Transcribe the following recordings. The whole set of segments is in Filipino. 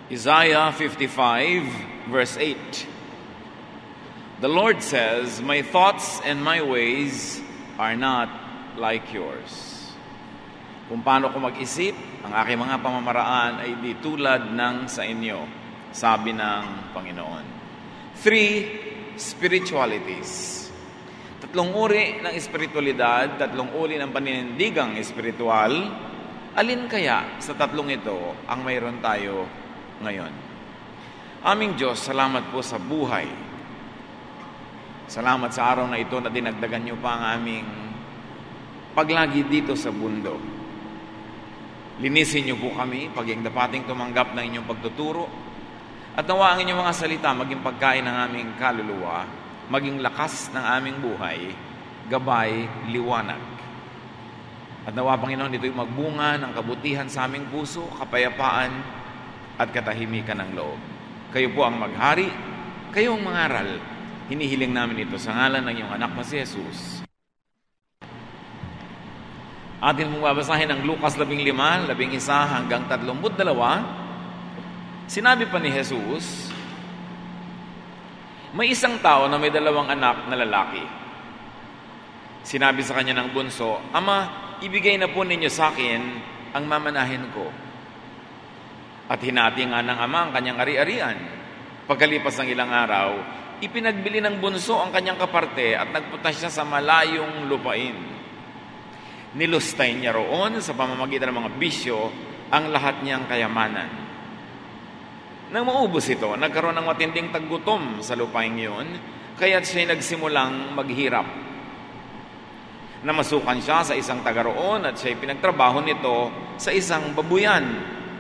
Isaiah 55, verse 8. The Lord says, "My thoughts and my ways are not like yours." Kung paano ko mag-isip, ang aking mga pamamaraan ay di tulad ng sa inyo, sabi ng Panginoon. 3 spiritualities. 3 uri ng espiritualidad, 3 uri ng paninindigang espiritual. Alin kaya sa 3 ito ang mayroon tayo ngayon? Aming Diyos, salamat po sa buhay. Salamat sa araw na ito na dinagdagan niyo pa ang aming paglagi dito sa bundok. Linisin niyo po kami, paging dapating tumanggap ng inyong pagtuturo, at nawa ang inyong mga salita maging pagkain ng aming kaluluwa, maging lakas ng aming buhay, gabay, liwanag. At nawa, Panginoon, ito'y magbunga ng kabutihan sa aming puso, kapayapaan, at katahimikan ng loob. Kayo po ang maghari, kayo ang mangaral. Hinihiling namin ito sa ngalan ng iyong anak na si Jesus. Atin mong babasahin ang Lucas 15, 11 hanggang 32. Sinabi pa ni Jesus, may isang tao na may 2 anak na lalaki. Sinabi sa kanya ng bunso, "Ama, ibigay na po ninyo sa akin ang mamanahin ko." At hinati nga ng ama ang kanyang ari-arian. Pagkalipas ng ilang araw, ipinagbili ng bunso ang kanyang kaparte at nagpunta siya sa malayong lupain. Nilustay niya roon sa pamamagitan ng mga bisyo ang lahat niyang kayamanan. Nang maubos ito, nagkaroon ng matinding taggutom sa lupain iyon, kaya't siya'y nagsimulang maghirap. Namasukan siya sa isang taga roon at siya'y pinagtrabaho nito sa isang babuyan.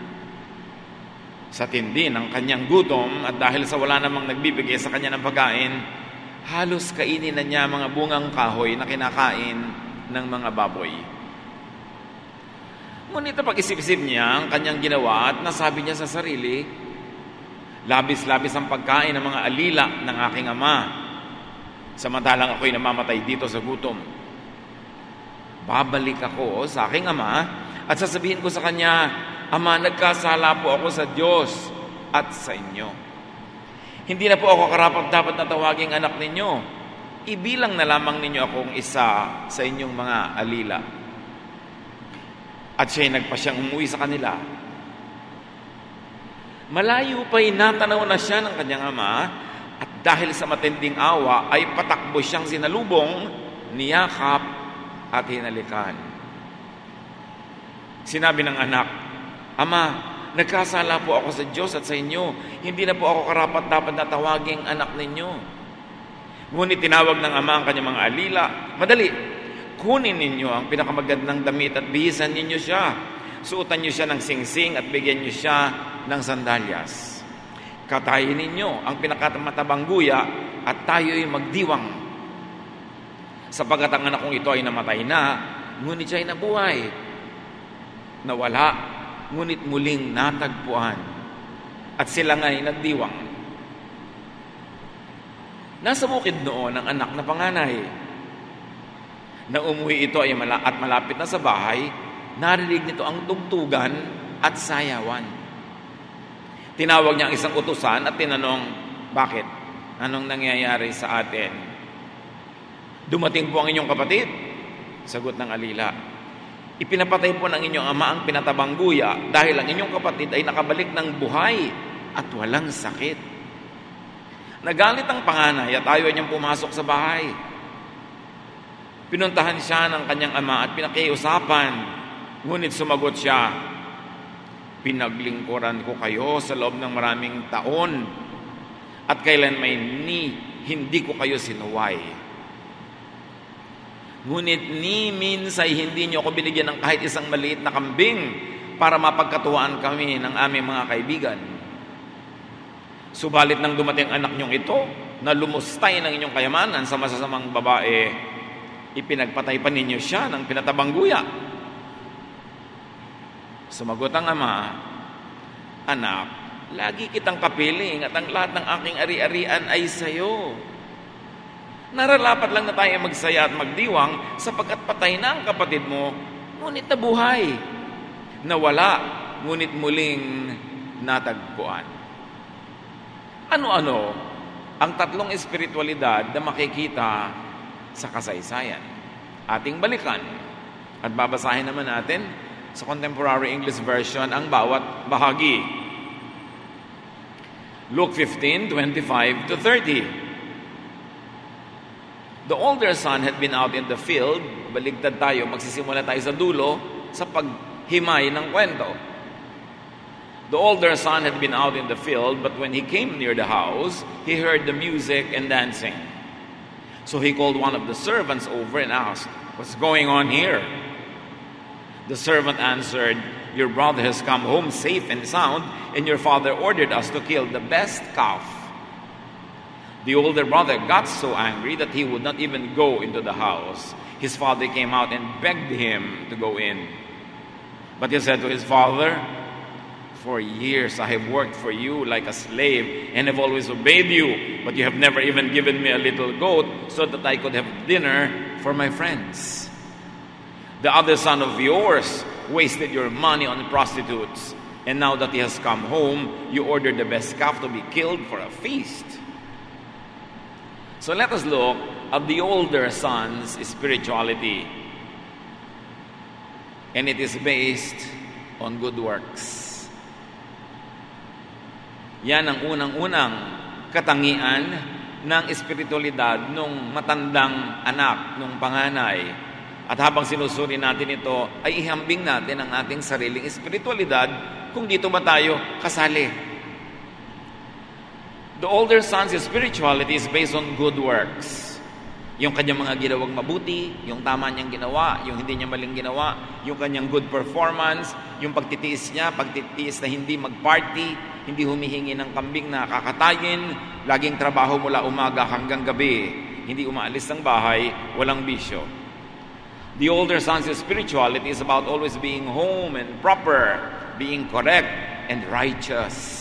Sa tindi ng kanyang gutom at dahil sa wala namang nagbibigay sa kanya ng pagkain, halos kainin na niya mga bungang kahoy na kinakain ng mga baboy. Ngunit napag-isip-isip niya ang kanyang ginawa at nasabi niya sa sarili, labis-labis ang pagkain ng mga alila ng aking ama, samantalang ako'y namamatay dito sa gutom. Babalik ako sa aking ama at sasabihin ko sa kanya, "Ama, nagkasala po ako sa Diyos at sa inyo. Hindi na po ako karapat-dapat na tawaging anak ninyo. Ibilang na lamang ninyo akong isa sa inyong mga alila." At siya'y nagpasyang umuwi sa kanila. Malayo pa'y natanaw na siya ng kanyang ama, at dahil sa matinding awa ay patakbo siyang sinalubong, niyakap at hinalikan. Sinabi ng anak, "Ama, nagkasala po ako sa Diyos at sa inyo. Hindi na po ako karapat-dapat na tawaging anak ninyo." Ngunit tinawag ng ama ang kanyang mga alila, "Madali, kunin ninyo ang pinakamagandang damit at bihisan ninyo siya. Suotan niyo siya ng singsing at bigyan niyo siya ng sandalyas. Katayin ninyo ang pinakamatabang guya at tayo'y magdiwang. Sapagkat ang anak kong ito ay namatay na, ngunit siya ay nabuhay. Nawala, ngunit muling natagpuan." At sila nga'y nagdiwang. Nasa bukid noon ang anak na panganay. Na umuwi ito at malapit na sa bahay, narinig nito ang tugtugan at sayawan. Tinawag niya ang isang utusan at tinanong, "Bakit? Anong nangyayari sa atin?" "Dumating po ang inyong kapatid," sagot ng alila. "Ipinapatay po ng inyong ama ang pinatabang guya dahil ang inyong kapatid ay nakabalik ng buhay at walang sakit." Nagalit ang panganay at ayaw niyang pumasok sa bahay. Pinuntahan siya ng kanyang ama at pinakiusapan. Ngunit sumagot siya, "Pinaglingkuran ko kayo sa loob ng maraming taon at kailanman hindi ko kayo sinuway. Ngunit ni minsay hindi niyo ako binigyan ng kahit isang maliit na kambing para mapagkatuwaan kami ng aming mga kaibigan. Subalit nang dumating ang anak niyong ito, na lumustay ng inyong kayamanan sa masasamang babae, ipinagpatay pa ninyo siya ng pinatabang guya." Sumagot ang ama, "Anak, lagi kitang kapiling at ang lahat ng aking ari-arian ay sayo. Nararapat lang na tayo magsaya at magdiwang sapagkat patay na ang kapatid mo, ngunit nabuhay. Nawala, ngunit muling natagpuan. Ano-ano ang tatlong espiritualidad na makikita sa kasaysayan? Ating balikan at babasahin naman natin sa Contemporary English Version ang bawat bahagi. Luke 15:25 to 30. The older son had been out in the field. Baligtad tayo, magsisimula tayo sa dulo sa paghimay ng kwento. The older son had been out in the field, but when he came near the house, he heard the music and dancing. So he called one of the servants over and asked, "What's going on here?" The servant answered, "Your brother has come home safe and sound, and your father ordered us to kill the best calf." The older brother got so angry that he would not even go into the house. His father came out and begged him to go in. But he said to his father, "For years I have worked for you like a slave and have always obeyed you, but you have never even given me a little goat so that I could have dinner for my friends. The other son of yours wasted your money on prostitutes, and now that he has come home, you ordered the best calf to be killed for a feast." So let us look at the older son's spirituality. And it is based on good works. Yan ang unang-unang katangian ng espiritualidad nung matandang anak, nung panganay. At habang sinusuri natin ito, ay ihambing natin ang ating sariling espiritualidad kung dito ba tayo kasali. The older son's spirituality is based on good works. Yung kanyang mga ginawang mabuti, yung tama niyang ginawa, yung hindi niya maling ginawa, yung kanyang good performance, yung pagtitiis niya, pagtitiis na hindi mag-party, hindi humihingi ng kambing na kakatayin, laging trabaho mula umaga hanggang gabi, hindi umaalis ng bahay, walang bisyo. The older son's spirituality is about always being home and proper, being correct and righteous.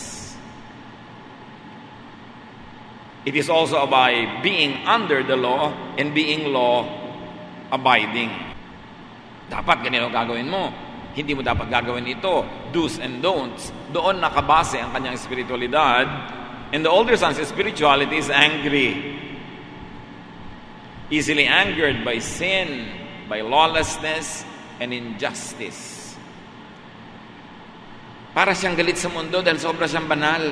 It is also about being under the law and being law-abiding. Dapat ganito gagawin mo. Hindi mo dapat gagawin ito. Do's and don'ts. Doon nakabase ang kanyang spiritualidad. And the older son's spirituality is angry. Easily angered by sin, by lawlessness, and injustice. Para siyang galit sa mundo dahil sobra siyang banal.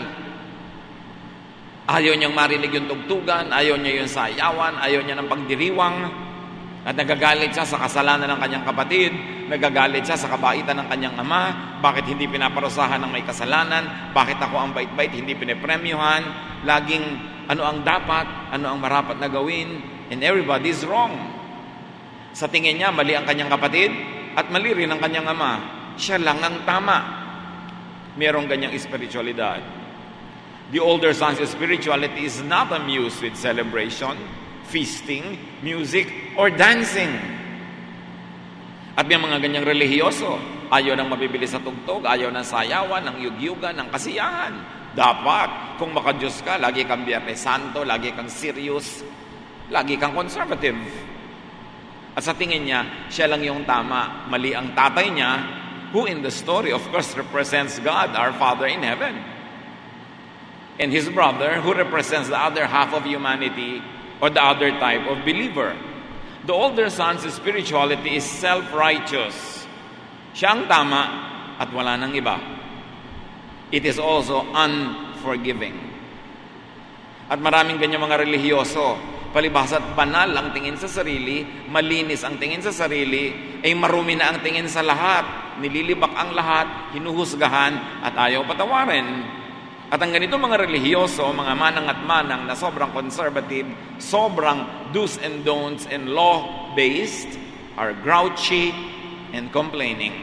Ayaw niyang marinig yung tugtugan, ayaw niya yung sayawan, ayaw niya ng pagdiriwang, at nagagalit siya sa kasalanan ng kanyang kapatid, nagagalit siya sa kabaitan ng kanyang ama, bakit hindi pinaparusahan ng may kasalanan, bakit ako ang bait-bait, hindi pinipremyuhan, laging ano ang dapat, ano ang marapat na gawin, and everybody is wrong. Sa tingin niya, mali ang kanyang kapatid, at mali rin ang kanyang ama. Siya lang ang tama. Merong ganyang espiritualidad. The older son's spirituality is not amused with celebration, feasting, music, or dancing. At may mga ganyang relihiyoso, ayaw nang mabibili sa tugtog, ayaw ng sayawan, ng yugyugan, ng kasiyahan. Dapat, kung makadiyos ka, lagi kang Biyernes Santo, lagi kang serious, lagi kang conservative. At sa tingin niya, siya lang yung tama. Mali ang tatay niya, who in the story, of course, represents God, our Father in heaven. And his brother, who represents the other half of humanity or the other type of believer. The older son's spirituality is self-righteous. Siya ang tama at wala nang iba. It is also unforgiving. At maraming ganyan mga relihiyoso, palibasa't banal ang tingin sa sarili, malinis ang tingin sa sarili, ay marumi na ang tingin sa lahat, nililibak ang lahat, hinuhusgahan at ayaw patawarin. At ang ganito mga relihiyoso, mga manang at manang na sobrang conservative, sobrang do's and don'ts and law-based, are grouchy and complaining.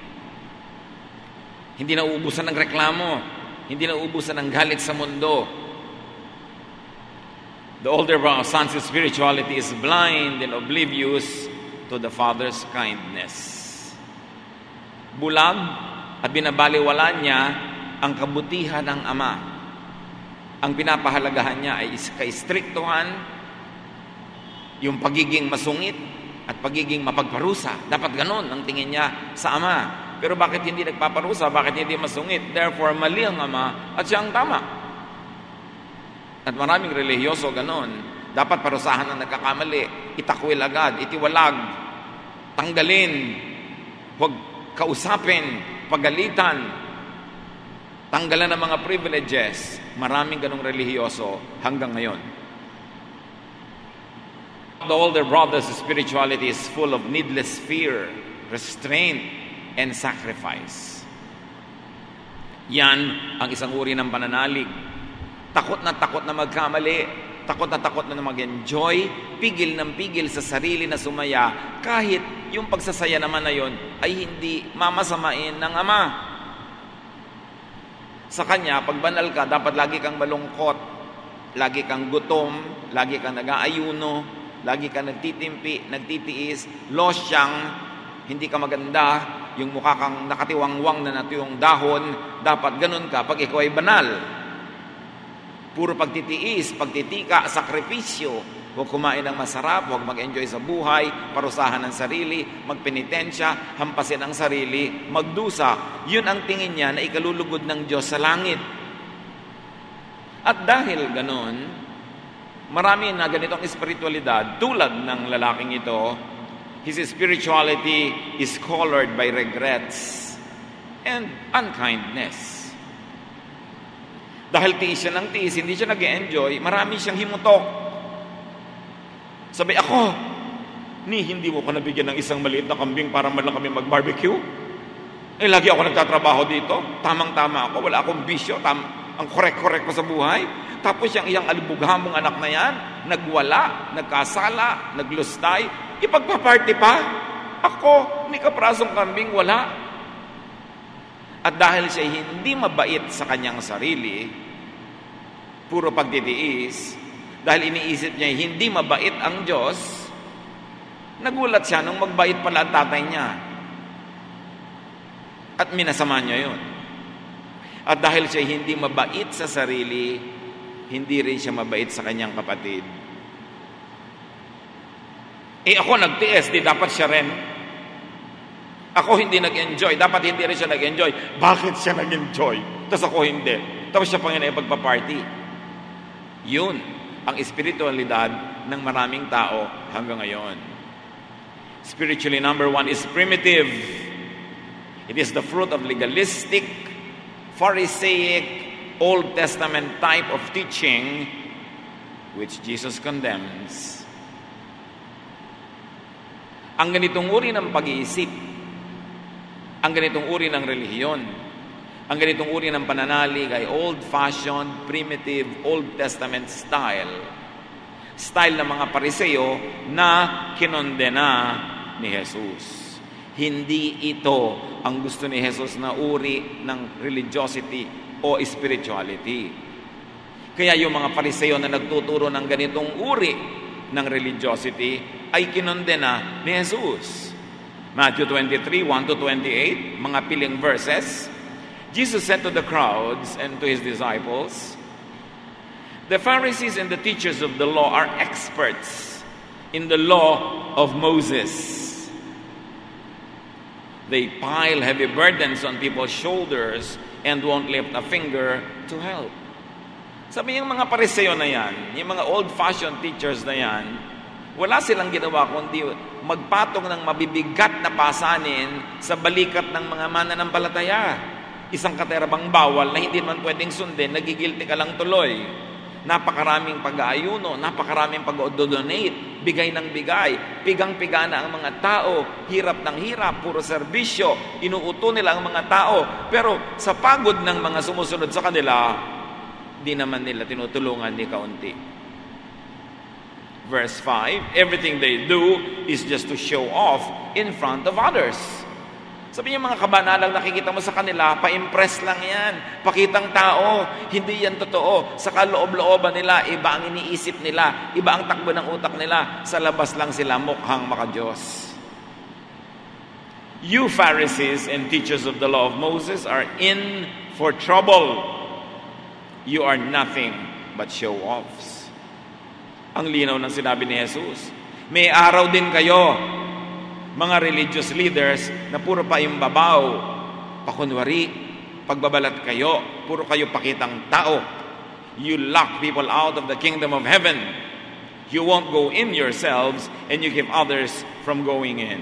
Hindi na uubusan ng reklamo, hindi na uubusan ng galit sa mundo. The older son's spirituality is blind and oblivious to the Father's kindness. Bulag at binabaliwala niya ang kabutihan ng Ama. Ang pinapahalagahan niya ay ka-istriktuhan, yung pagiging masungit at pagiging mapagparusa. Dapat ganon ang tingin niya sa Ama. Pero bakit hindi nagpaparusa? Bakit hindi masungit? Therefore, mali ang ama at siya ang tama. At maraming relihiyoso ganon. Dapat parusahan ang nagkakamali. Itakwil agad, itiwalag, tanggalin, huwag kausapin, pagalitan, tanggalan ng mga privileges. Maraming ganong relihiyoso hanggang ngayon. The older brother's spirituality is full of needless fear, restraint, and sacrifice. Yan ang isang uri ng pananalig. Takot na magkamali, takot na mag-enjoy, pigil ng pigil sa sarili na sumaya, kahit yung pagsasaya naman na yon ay hindi mamasamain ng Ama. Sa Kanya, pag banal ka, dapat lagi kang malungkot, lagi kang gutom, lagi kang nag-aayuno, lagi kang nagtitimpi, nagtitiis, losyang, hindi ka maganda, yung mukha kang nakatiwangwang na natuyong dahon, dapat ganun ka pag ikaw ay banal. Puro pagtitiis, pagtitika, sakripisyo, huwag kumain ng masarap, huwag mag-enjoy sa buhay, parusahan ng sarili, magpenitensya, hampasin ang sarili, magdusa. Yun ang tingin niya na ikalulugod ng Diyos sa langit. At dahil ganun, marami na ganitong espiritualidad, tulad ng lalaking ito, his spirituality is colored by regrets and unkindness. Dahil tiis siya ng tiis, hindi siya nag-enjoy, marami siyang himutok. Sabi, hindi mo ko nabigyan ng isang maliit na kambing para man lang kami mag-barbecue? Lagi ako nagtatrabaho dito, tamang-tama ako, wala akong bisyo, ang korek-korek ko sa buhay. Tapos yung iyang alibughamong anak na yan, nagwala, nagkasala, naglustay, ipagpaparty pa. Ako, ni kaprasong kambing, wala. At dahil siya hindi mabait sa kanyang sarili, puro pagtitiis, dahil iniisip niya hindi mabait ang Diyos, nagulat siya nung magbait pala ang tatay niya. At minasama niya yun. At dahil siya hindi mabait sa sarili, hindi rin siya mabait sa kanyang kapatid. Ako nagtiis, di dapat siya rin. Ako hindi nag-enjoy, dapat hindi rin siya nag-enjoy. Bakit siya nag-enjoy? Tapos ako hindi. Tapos siya pang pagpa-party. Yun ang espiritualidad ng maraming tao hanggang ngayon. Spiritually, number one is primitive. It is the fruit of legalistic, Pharisaic, Old Testament type of teaching which Jesus condemns. Ang ganitong uri ng pag-iisip, ang ganitong uri ng relihiyon, ang ganitong uri ng pananalig ay old-fashioned, primitive, Old Testament style. Style ng mga Pariseo na kinondena ni Jesus. Hindi ito ang gusto ni Jesus na uri ng religiosity o spirituality. Kaya yung mga Pariseo na nagtuturo ng ganitong uri ng religiosity ay kinondena ni Jesus. Matthew 23, 1-28, mga piling verses. Jesus said to the crowds and to His disciples, "The Pharisees and the teachers of the law are experts in the law of Moses. They pile heavy burdens on people's shoulders and won't lift a finger to help." Sabi yung mga Pariseo na yan, yung mga old-fashioned teachers na yan, wala silang ginawa kundi magpatong ng mabibigat na pasanin sa balikat ng mga mananampalataya. Isang katerabang bawal na hindi man pwedeng sundin, nagigilty ka lang tuloy. Napakaraming pag-aayuno, napakaraming pag-donate, bigay ng bigay, pigang-piga na ang mga tao, hirap ng hirap, puro serbisyo, inuuto nila ang mga tao. Pero sa pagod ng mga sumusunod sa kanila, di naman nila tinutulungan ni kaunti. Verse 5, everything they do is just to show off in front of others. Sabi niya, mga kabanalang nakikita mo sa kanila, pa-impress lang yan. Pakitang tao, hindi yan totoo. Sa kaloob-looban nila, iba ang iniisip nila, iba ang takbo ng utak nila. Sa labas lang sila mukhang maka-Diyos. You Pharisees and teachers of the law of Moses are in for trouble. You are nothing but show-offs. Ang linaw ng sinabi ni Jesus. May araw din kayo, mga religious leaders, na puro pa yung babaw, pakunwari, pagbabalat kayo, puro kayo pakitang tao. You lock people out of the kingdom of heaven. You won't go in yourselves, and you keep others from going in.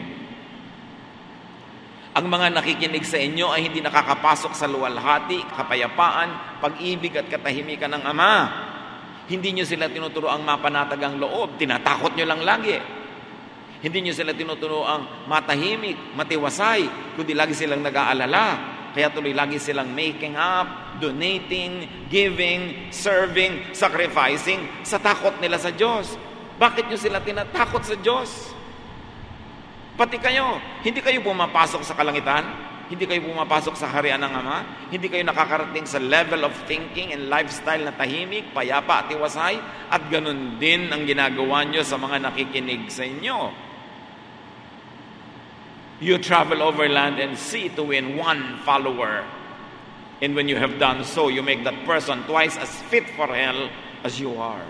Ang mga nakikinig sa inyo ay hindi nakakapasok sa luwalhati, kapayapaan, pag-ibig at katahimikan ng Ama. Hindi nyo sila tinuturo ang mapanatag ang loob, tinatakot nyo lang lagi. Hindi nyo sila tinuturo ang matahimik, matiwasay, kundi lagi silang nag-aalala. Kaya tuloy lagi silang making up, donating, giving, serving, sacrificing sa takot nila sa Diyos. Bakit nyo sila tinatakot sa Diyos? Pati kayo, hindi kayo pumapasok sa kalangitan, hindi kayo pumapasok sa harian ng Ama, hindi kayo nakakarating sa level of thinking and lifestyle na tahimik, payapa at tiwasay, at ganun din ang ginagawa nyo sa mga nakikinig sa inyo. You travel over land and sea to win one follower. And when you have done so, you make that person twice as fit for hell as you are.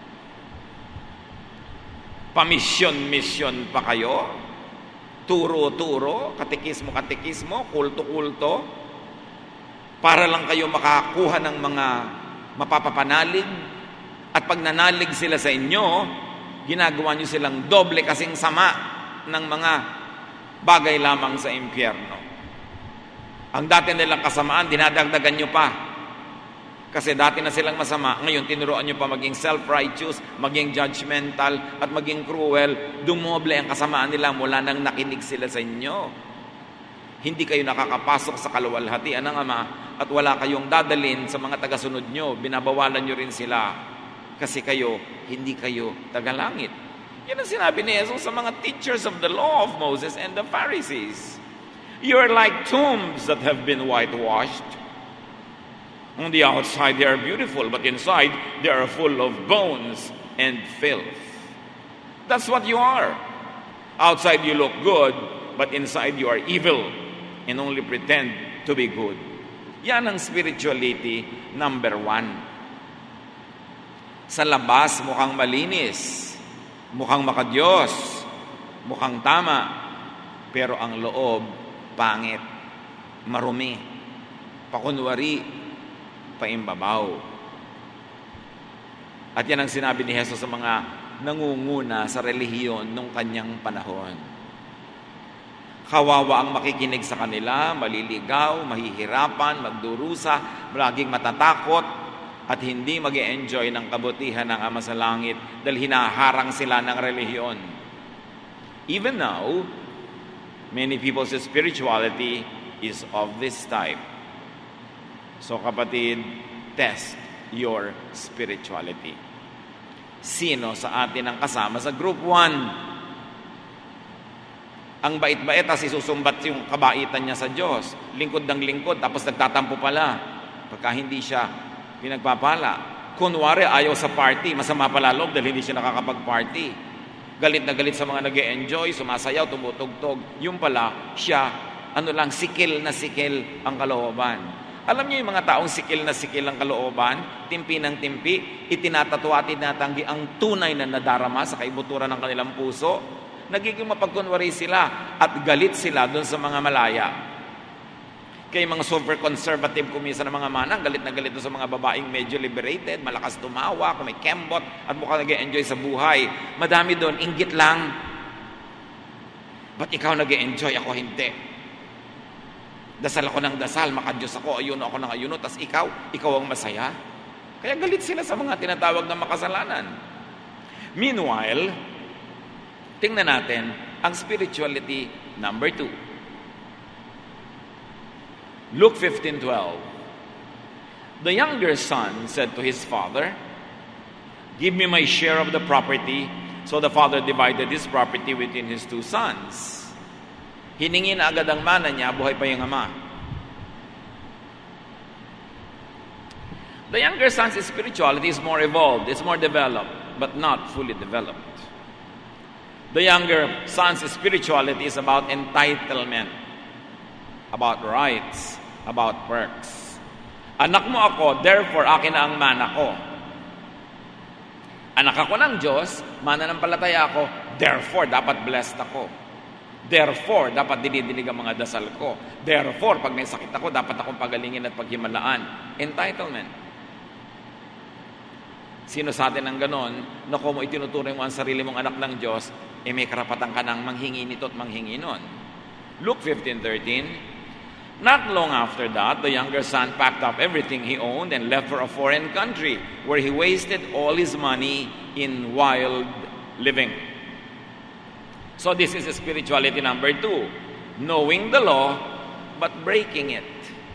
Pamisyon-misyon pa kayo? Turo-turo? Katekismo-katekismo? Kulto-kulto? Para lang kayo makakuha ng mga mapapapanalig? At pag nanalig sila sa inyo, ginagawa nyo silang doble kasing sama ng mga bagay lamang sa impyerno. Ang dati nilang kasamaan, dinadagdagan nyo pa. Kasi dati na silang masama, ngayon tinuruan nyo pa maging self-righteous, maging judgmental, at maging cruel. Dumoble ang kasamaan nila mula nang nakinig sila sa inyo. Hindi kayo nakakapasok sa kaluwalhatian ng Ama at wala kayong dadalin sa mga tagasunod nyo. Binabawalan nyo rin sila kasi kayo, hindi kayo tagalangit. Yan ang sinabi ni Jesus sa mga teachers of the law of Moses and the Pharisees. You are like tombs that have been whitewashed. On the outside they are beautiful, but inside they are full of bones and filth. That's what you are. Outside you look good, but inside you are evil and only pretend to be good. Yan ang spirituality number 1. Sa labas mukhang malinis, mukhang makadiyos, mukhang tama, pero ang loob, pangit, marumi, pakunwari, paimbabaw. At yan ang sinabi ni Jesus sa mga nangunguna sa relihiyon nung kanyang panahon. Kawawa ang makikinig sa kanila, maliligaw, mahihirapan, magdurusa, laging matatakot, at hindi mag-e-enjoy ng kabutihan ng Ama sa Langit dahil hinaharang sila ng relihiyon. Even now, many people's spirituality is of this type. So kapatid, test your spirituality. Sino sa atin ang kasama sa group 1? Ang bait-bait, tas isusumbat yung kabaitan niya sa Diyos. Lingkod ng lingkod, tapos nagtatampo pala. Pagka hindi siya pinagpapala. Kunwari, ayaw sa party, masama pala loob dahil hindi siya nakakapag-party. Galit na galit sa mga nag-e-enjoy, sumasayaw, tumutugtog. Yung pala, siya, sikil na sikil ang kalooban. Alam niyo yung mga taong sikil na sikil ang kalooban, timpi ng timpi, itinatatwa at tinatanggi ang tunay na nadarama sa kaibuturan ng kanilang puso. Nagiging mapagkunwari sila at galit sila doon sa mga malaya. Kaya mga super conservative kumisa ng mga manang, galit na galit doon sa mga babaeng medyo liberated, malakas tumawa, kung may kembot, at mukhang nag-e-enjoy sa buhay. Madami doon, inggit lang. Ba't ikaw nag-e-enjoy, ako hindi? Dasal ako ng dasal, makadiyos ako, ayuno ako ng ayuno, tas ikaw ang masaya. Kaya galit sila sa mga tinatawag na makasalanan. Meanwhile, tingnan natin ang spirituality number 2. Luke 15:12. The younger son said to his father, "Give me my share of the property." So the father divided his property between his 2 sons. Hiningi na agad ang mana niya, buhay pa yung ama. The younger son's spirituality is more evolved, it's more developed, but not fully developed. The younger son's spirituality is about entitlement, about rights, about perks. Anak mo ako, therefore akin na ang mana ko. Anak ako ng Diyos, mananampalataya ako, therefore dapat blessed ako. Therefore, dapat dinidinig ang mga dasal ko. Therefore, pag may sakit ako, dapat akong pagalingin at paghimalaan. Entitlement. Sino sa atin ang ganon, na kung mo itinuturing mo ang sarili mong anak ng Diyos, may karapatan ka nang manghingi nito at manghingi nun. Luke 15:13, not long after that, the younger son packed up everything he owned and left for a foreign country where he wasted all his money in wild living. So this is spirituality number 2. Knowing the law, but breaking it.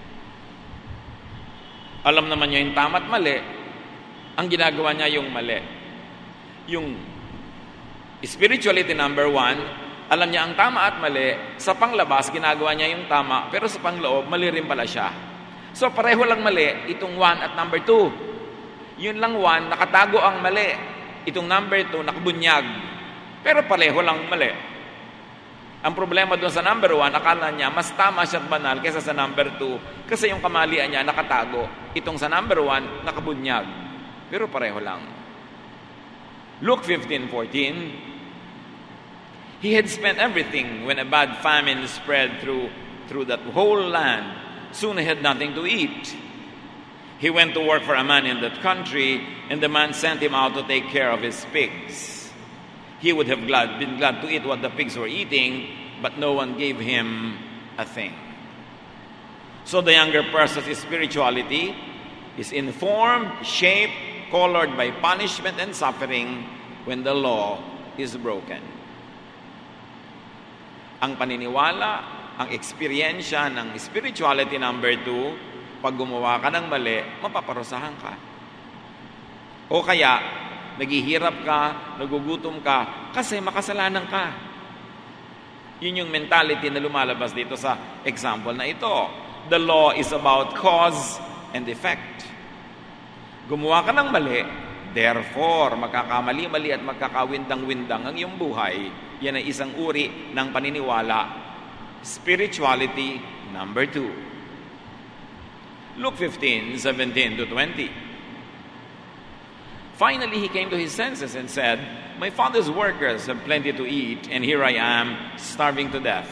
Alam naman niya yung tama at mali. Ang ginagawa niya yung mali. Yung spirituality number 1, alam niya ang tama at mali, sa panglabas, ginagawa niya yung tama, pero sa pangloob, mali rin pala siya. So, pareho lang mali, itong 1 at number 2. Yun lang 1, nakatago ang mali. Itong number 2, nakabunyag. Pero pareho lang mali. Ang problema doon sa number 1, akala niya, mas tama siya at banal kaysa sa number 2, kasi yung kamalian niya nakatago. Itong sa number 1, nakabunyag. Pero pareho lang. Luke 15:14, he had spent everything when a bad famine spread through that whole land. Soon he had nothing to eat. He went to work for a man in that country, and the man sent him out to take care of his pigs. He would have been glad to eat what the pigs were eating, but no one gave him a thing. So the younger person's spirituality is informed, shaped, colored by punishment and suffering when the law is broken. Ang paniniwala, ang eksperyensya ng spirituality number 2, pag gumawa ka ng mali, mapaparusahan ka. O kaya, naghihirap ka, nagugutom ka, kasi makasalanan ka. Yun yung mentality na lumalabas dito sa example na ito. The law is about cause and effect. Gumawa ka ng mali, therefore, magkakamali-mali at magkakawindang-windang ang iyong buhay. Yan ay isang uri ng paniniwala. Spirituality number 2. Luke 15:17-20. Finally, he came to his senses and said, my father's workers have plenty to eat, and here I am, starving to death.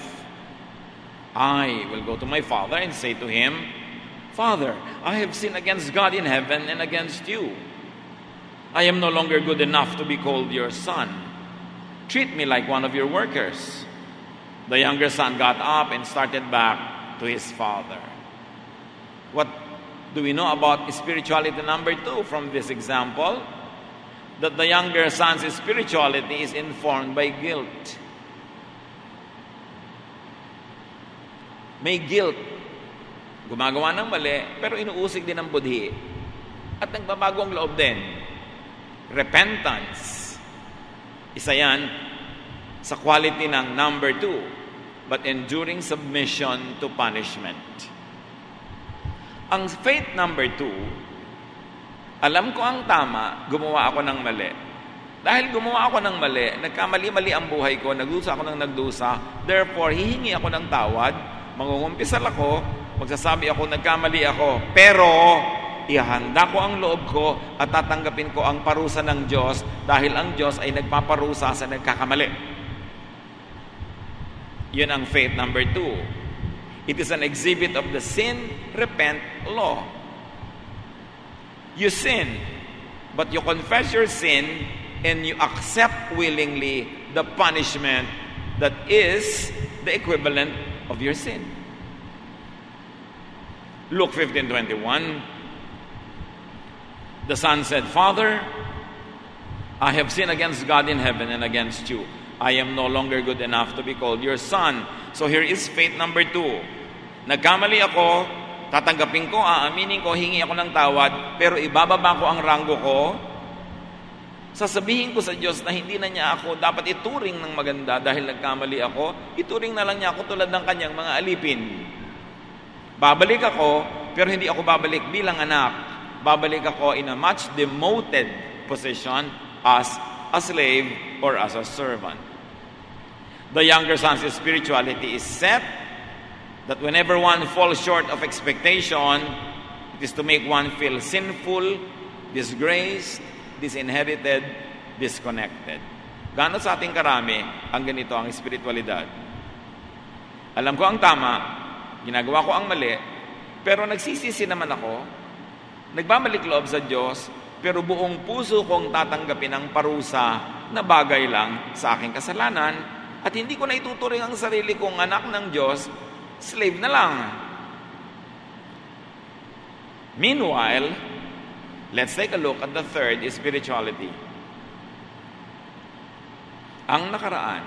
I will go to my father and say to him, Father, I have sinned against God in heaven and against you. I am no longer good enough to be called your son. Treat me like one of your workers. The younger son got up and started back to his father. What do we know about spirituality number 2 from this example? That the younger son's spirituality is informed by guilt. May guilt. Gumagawa ng mali, pero inuusig din ng budhi. At nagbabago ang loob din. Repentance. Isa yan sa quality ng number 2, but enduring submission to punishment. Ang faith number 2, alam ko ang tama, gumawa ako ng mali. Dahil gumawa ako ng mali, nagkamali-mali ang buhay ko, nagdusa ako ng nagdusa, therefore, hihingi ako ng tawad, mangungumpisal ako, magsasabi ako, nagkamali ako, pero ihanda ko ang loob ko at tatanggapin ko ang parusa ng Diyos dahil ang Diyos ay nagpaparusa sa nagkakamali. Yun ang faith number 2. It is an exhibit of the sin, repent, law. You sin, but you confess your sin and you accept willingly the punishment that is the equivalent of your sin. Luke 15:21. The son said, Father, I have sinned against God in heaven and against you. I am no longer good enough to be called your son. So here is faith number 2. Nagkamali ako, tatanggapin ko, aaminin ko, hingi ako ng tawad, pero ibababa ko ang ranggo ko. Sasabihin ko sa Diyos na hindi na niya ako dapat ituring ng maganda dahil nagkamali ako, ituring na lang niya ako tulad ng kanyang mga alipin. Babalik ako, pero hindi ako babalik bilang anak. Babalik ako in a much demoted position as a slave or as a servant. The younger son's spirituality is set that whenever one falls short of expectation, it is to make one feel sinful, disgraced, disinherited, disconnected. Gaano sa ating karami ang ganito ang espiritualidad? Alam ko ang tama, ginagawa ko ang mali, pero nagsisisi naman ako, nagbabalik loob sa Diyos, pero buong puso kong tatanggapin ang parusa na bagay lang sa aking kasalanan at hindi ko na ituturing ang sarili kong anak ng Diyos, slave na lang. Meanwhile, let's take a look at the third is spirituality. Ang nakaraan,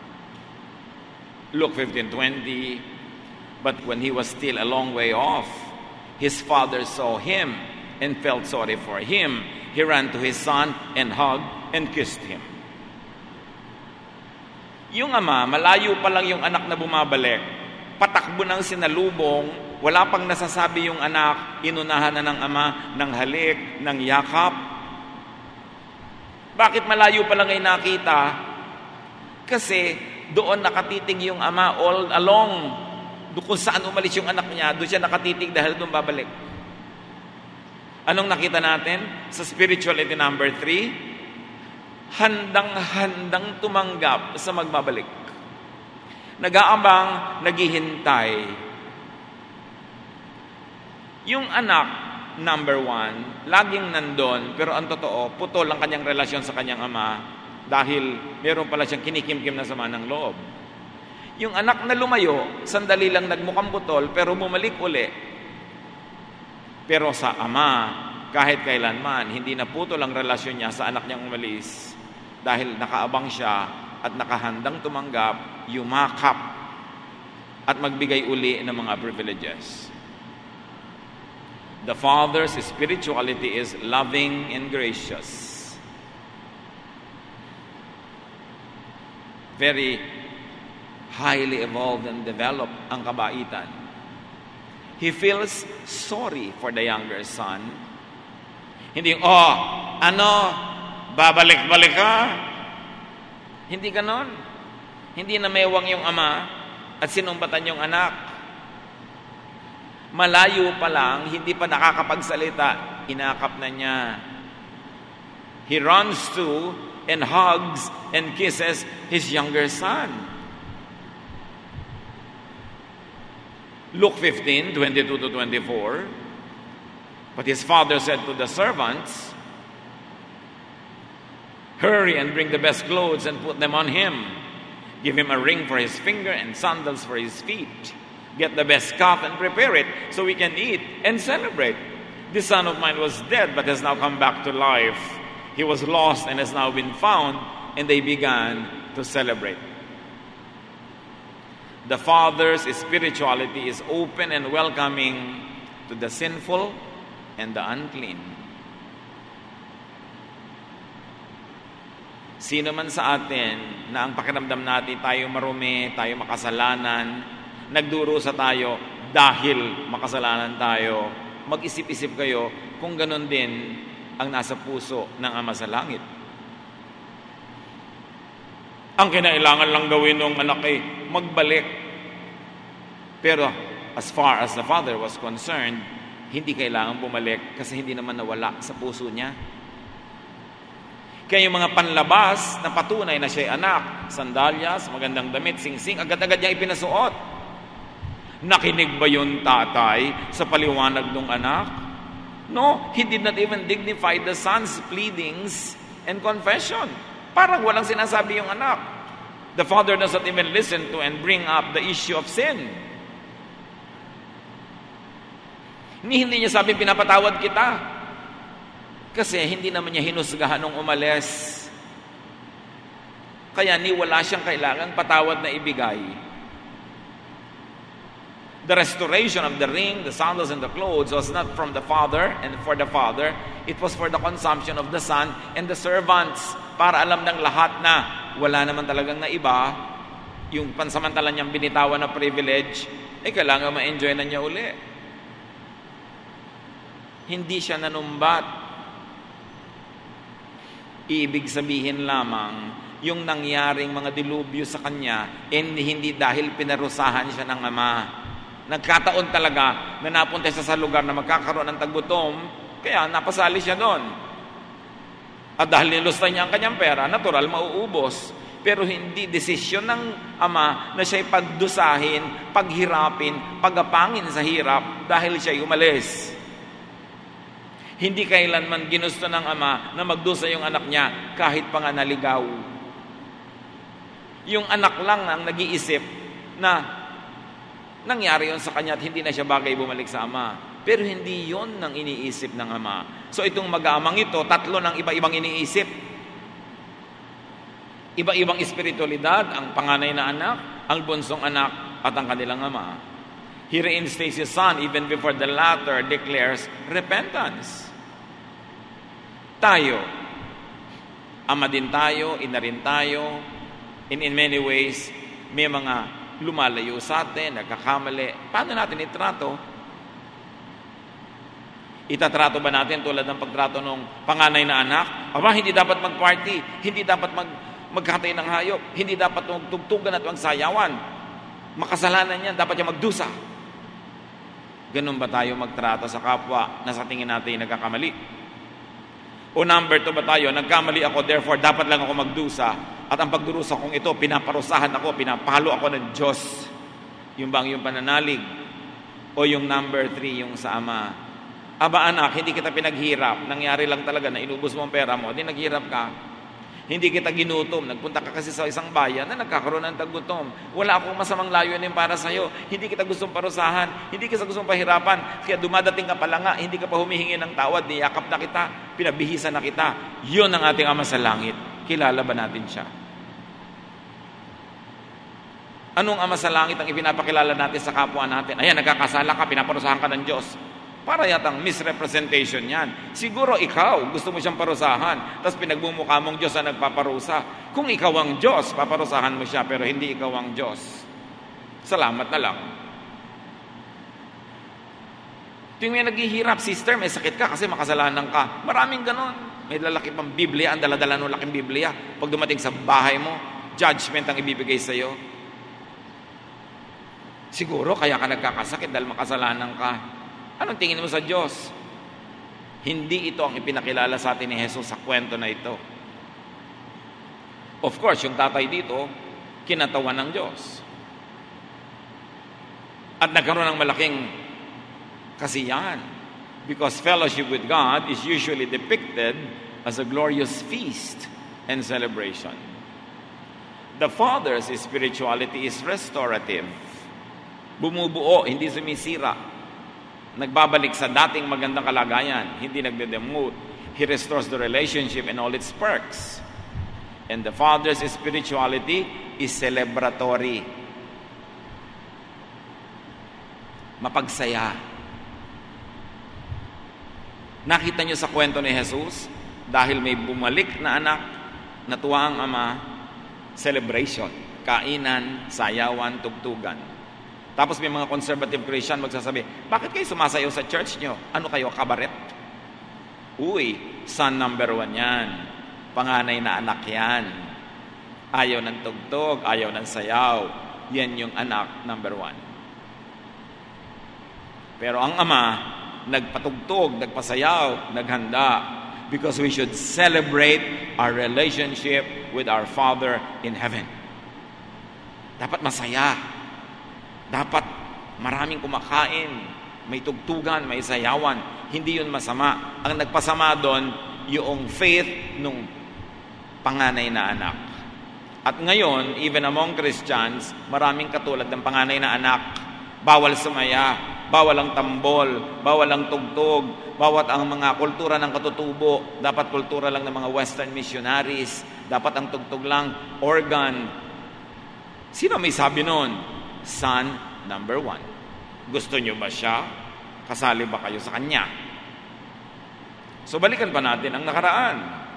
Luke 15:20, but when he was still a long way off, his father saw him and felt sorry for him. He ran to his son and hugged and kissed him. Yung ama, malayo pa lang yung anak na bumabalik, patakbo ng sinalubong, wala pang nasasabi yung anak, inunahan na ng ama ng halik, ng yakap. Bakit malayo pa lang ay nakita? Kasi doon nakatitig yung ama all along. Doon kung saan umalis yung anak niya, doon siya nakatitig dahil doon babalik. Anong nakita natin? Sa spirituality number 3, handang-handang tumanggap sa magbabalik. Nag-aabang, naghihintay. Yung anak, number 1, laging nandun, pero ang totoo, putol ang kanyang relasyon sa kanyang ama dahil meron pala siyang kinikimkim na sama ng loob. Yung anak na lumayo, sandali lang nagmukhang putol, pero bumalik uli. Pero sa ama, kahit kailanman, hindi na putol ang relasyon niya sa anak niyang umalis dahil nakaabang siya at nakahandang tumanggap, yumakap at magbigay uli ng mga privileges. The Father's spirituality is loving and gracious. Very highly evolved and developed ang kabaitan. He feels sorry for the younger son. Hindi, babalik-balik ka? Hindi ganon. Hindi namewang yung ama at sinumbatan yung anak. Malayo pa lang, hindi pa nakakapagsalita, inakap na niya. He runs to and hugs and kisses his younger son. Luke 15:22-24. But his father said to the servants, hurry and bring the best clothes and put them on him. Give him a ring for his finger and sandals for his feet. Get the best cup and prepare it so we can eat and celebrate. This son of mine was dead but has now come back to life. He was lost and has now been found, and they began to celebrate. The Father's spirituality is open and welcoming to the sinful and the unclean. Sino man sa atin na ang pakiramdam natin tayo marumi, tayo makasalanan, nagdurusa tayo dahil makasalanan tayo, mag-isip-isip kayo kung ganun din ang nasa puso ng Ama sa Langit. Ang kinailangan lang gawin ng anak ay magbalik. Pero as far as the father was concerned, hindi kailangan bumalik kasi hindi naman nawala sa puso niya. Kaya yung mga panlabas na patunay na siya'y anak, sandalyas, magandang damit, singsing, agad-agad niya ipinasuot. Nakinig ba yung tatay sa paliwanag ng anak? No, he did not even dignify the son's pleadings and confession. Parang walang sinasabi yung anak. The father does not even listen to and bring up the issue of sin. Hindi niya sabi, pinapatawad kita. Kasi hindi naman niya hinusgahan nung umalis. Kaya wala siyang kailangang patawad na ibigay. The restoration of the ring, the sandals, and the clothes was not from the father and for the father. It was for the consumption of the son and the servants. Para alam ng lahat na wala naman talagang naiba, yung pansamantala niyang binitawan na privilege, kailangan ma-enjoy na niya uli. Hindi siya nanumbat. Ibig sabihin lamang, yung nangyaring mga dilubyo sa kanya, hindi dahil pinarusahan siya ng ama. Nagkataon talaga na napunta siya sa lugar na magkakaroon ng taggutom, kaya napasali siya doon. At dahil nilusta niya ang kanyang pera, natural mauubos. pero hindi desisyon ng ama na siya'y pagdusahin, paghirapin, pagapangin sa hirap dahil siya'y umalis. Hindi kailanman ginusto ng ama na magdusa yung anak niya kahit pa nga naligaw. Yung anak lang ang nag-iisip na nangyari yon sa kanya at hindi na siya bagay bumalik sa ama. Pero hindi yon ang iniisip ng ama. So itong mag-aamang ito, tatlo ng iba-ibang iniisip. Iba-ibang espiritualidad, ang panganay na anak, ang bunsong anak, at ang kanilang ama. He reinstates his son even before the latter declares repentance. Tayo, ama din tayo, ina rin tayo, in many ways, may mga lumalayo sa atin, nagkakamali. Paano natin itrato? Itatrato ba natin tulad ng pagtrato ng panganay na anak? Aba, hindi dapat mag-party, hindi dapat magkatay ng hayop, hindi dapat magtugtugan at magsayawan. Makasalanan yan, dapat yung magdusa. Ganun ba tayo magtrato sa kapwa na sa tingin natin nagkakamali? O number 2 ba tayo, nagkamali ako, therefore dapat lang ako magdusa, at ang pagdurusa kong ito, pinaparusahan ako, pinapalo ako ng Diyos. Yung bang yung pananalig? O yung number 3, yung sa ama? Aba anak, hindi kita pinaghirap, nangyari lang talaga na inubos mo ang pera mo, di naghirap ka. Hindi kita ginutom, nagpunta ka kasi sa isang bayan na nagkakaroon ng tagutom. Wala akong masamang layunin para sa'yo. Hindi kita gustong parusahan, hindi kita gustong pahirapan. Kaya dumadating ka pala nga, hindi ka pa humihingi ng tawad, niyakap na kita, pinabihisan na kita. Yun ang ating Ama sa langit. Kilala ba natin siya? Anong Ama sa langit ang ipinapakilala natin sa kapwa natin? Ayan, nagkakasala ka, pinaparusahan ka ng Diyos. Para yatang misrepresentation yan. Siguro ikaw, gusto mo siyang parusahan, tapos pinagmumukha mong Diyos na nagpaparusa. Kung ikaw ang Diyos, paparusahan mo siya, pero hindi ikaw ang Diyos. Salamat na lang. Tuwing may naghihirap, sister, may sakit ka kasi makasalanan ka. Maraming ganon. May lalaki pang Biblia, ang daladala ng laking Biblia. Pag dumating sa bahay mo, judgment ang ibibigay sa'yo. Siguro kaya ka nagkakasakit dahil makasalanan ka. Anong tingin mo sa Diyos? Hindi ito ang ipinakilala sa atin ni Jesus sa kwento na ito. Of course, yung tatay dito, kinatawan ng Diyos. At nagkaroon ng malaking kasiyahan. Because fellowship with God is usually depicted as a glorious feast and celebration. The Father's spirituality is restorative. Bumubuo, hindi sumisira. Nagbabalik sa dating magandang kalagayan, hindi nagde-demote. He restores the relationship and all its perks. And the Father's spirituality is celebratory. Mapagsaya. Nakita niyo sa kwento ni Jesus, dahil may bumalik na anak, natuwa ang ama, celebration, kainan, sayawan, tugtugan. Tapos may mga conservative Christian magsasabi, bakit kayo sumasayaw sa church nyo? Ano kayo, kabaret? Uy, son number 1 yan. Panganay na anak yan. Ayaw ng tugtog, ayaw ng sayaw. Yan yung anak number 1. Pero ang ama, nagpatugtog, nagpasayaw, naghanda. Because we should celebrate our relationship with our Father in heaven. Dapat masaya. Dapat maraming kumakain, may tugtugan, may sayawan. Hindi yun masama. Ang nagpasama doon, yung faith nung panganay na anak. At ngayon, even among Christians, maraming katulad ng panganay na anak. Bawal sumaya, bawal ang tambol, bawal ang tugtog, bawat ang mga kultura ng katutubo. Dapat kultura lang ng mga Western missionaries. Dapat ang tugtog lang, organ. Sino may sabi noon? Son number 1. Gusto nyo ba siya? Kasali ba kayo sa kanya? So balikan pa natin ang nakaraan.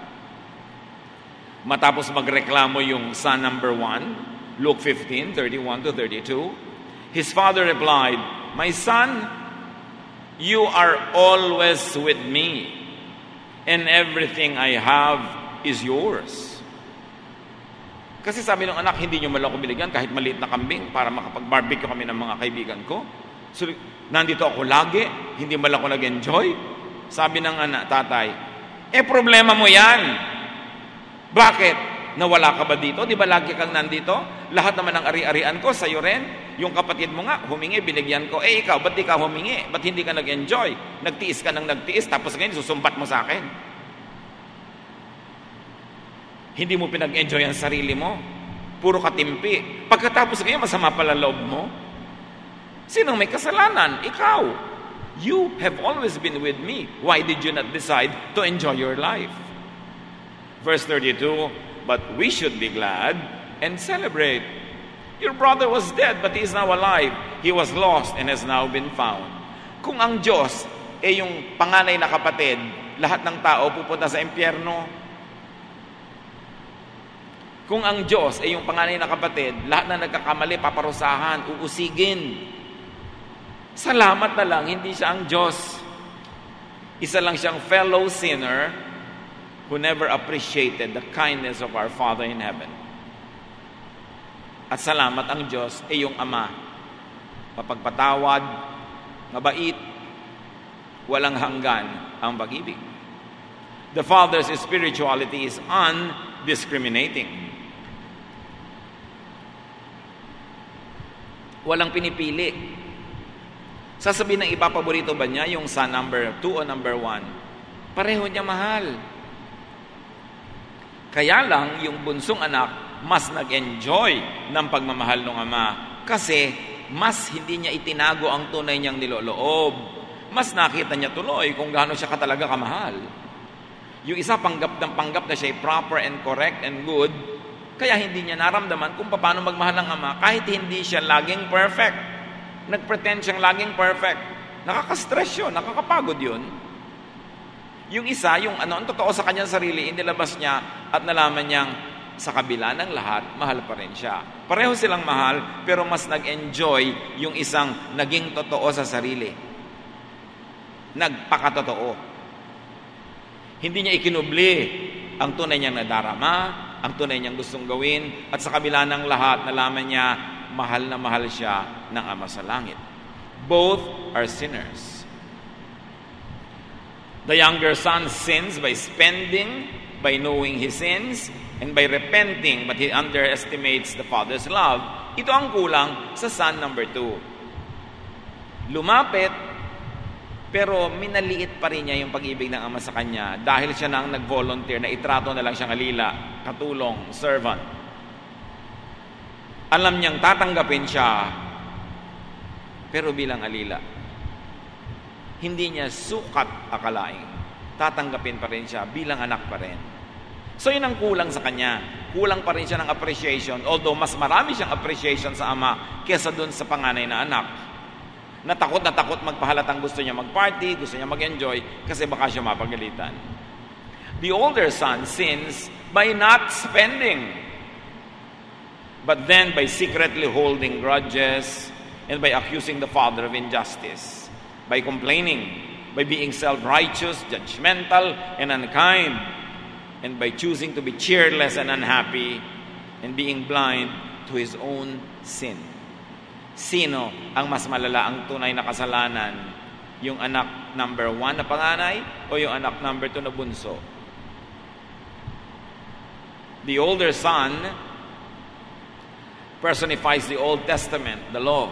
Matapos magreklamo yung son number 1, Luke 15:31-32, his father replied, "My son, you are always with me, and everything I have is yours." Kasi sabi ng anak, hindi nyo malang ko binigyan kahit maliit na kambing para makapag-barbecue kami ng mga kaibigan ko. So, nandito ako lagi, hindi malang ko nag-enjoy. Sabi ng anak, tatay, problema mo yan. Bakit? Nawala ka ba dito? Di ba lagi kang nandito? Lahat naman ng ari-arian ko, sa'yo rin. Yung kapatid mo nga, humingi, binigyan ko. Ikaw, ba't di ka humingi? Ba't hindi ka nag-enjoy? Nagtiis ka ng nagtiis, tapos ngayon susumbat mo sa akin. Hindi mo pinag-enjoy ang sarili mo. Puro katimpi. Pagkatapos ngayon, masama pala loob mo. Sinong may kasalanan? Ikaw. You have always been with me. Why did you not decide to enjoy your life? Verse 32, but we should be glad and celebrate. Your brother was dead, but he is now alive. He was lost and has now been found. Kung ang Diyos yung panganay na kapatid, lahat ng tao pupunta sa impyerno. Kung ang Diyos yung panganay na kapatid, lahat na nagkakamali, paparusahan, uusigin. Salamat na lang, hindi siya ang Diyos. Isa lang siyang fellow sinner who never appreciated the kindness of our Father in heaven. At salamat ang Diyos yung Ama. Mapagpatawad, mabait, walang hanggan ang pag-ibig. The Father's spirituality is undiscriminating. Walang pinipili. Sasabihin ng iba, paborito ba niya yung son number 2 o number 1? Pareho niya mahal. Kaya lang, yung bunsong anak, mas nag-enjoy ng pagmamahal ng ama kasi mas hindi niya itinago ang tunay niyang niloloob. Mas nakita niya tuloy kung gaano siya katalaga kamahal. Yung isa, panggap na siya proper and correct and good, kaya hindi niya naramdaman kung paano magmahal ng ama kahit hindi siya laging perfect. Nag-pretend siyang laging perfect. Nakaka-stress yun, nakakapagod yun. Yung isa, yung ang totoo sa kanyang sarili, inilabas niya at nalaman niyang sa kabila ng lahat, mahal pa rin siya. Pareho silang mahal, pero mas nag-enjoy yung isang naging totoo sa sarili. Nagpakatotoo. Hindi niya ikinubli ang tunay niyang nadarama, ang tunay niyang gustong gawin, at sa kabila ng lahat, nalaman niya, mahal na mahal siya ng Ama sa langit. Both are sinners. The younger son sins by spending, by knowing his sins, and by repenting, but he underestimates the father's love. Ito ang kulang sa son number 2. Lumapit, pero minaliit pa rin niya yung pag-ibig ng ama sa kanya dahil siya nang nag-volunteer na itrato na lang siyang alila, katulong, servant. Alam niyang tatanggapin siya, pero bilang alila. Hindi niya sukat akalain. Tatanggapin pa rin siya bilang anak pa rin. So yun ang kulang sa kanya. Kulang pa rin siya ng appreciation, although mas marami siyang appreciation sa ama kesa dun sa panganay na anak. Natakot magpahalatang gusto niya mag-party, gusto niya mag-enjoy, kasi baka siya mapagalitan. The older son sins by not spending, but then by secretly holding grudges and by accusing the father of injustice. By complaining, by being self-righteous, judgmental, and unkind, and by choosing to be cheerless and unhappy, and being blind to his own sin. Sino ang mas malala ang tunay na kasalanan? Yung anak number 1 na panganay o yung anak number 2 na bunso? The older son personifies the Old Testament, the law,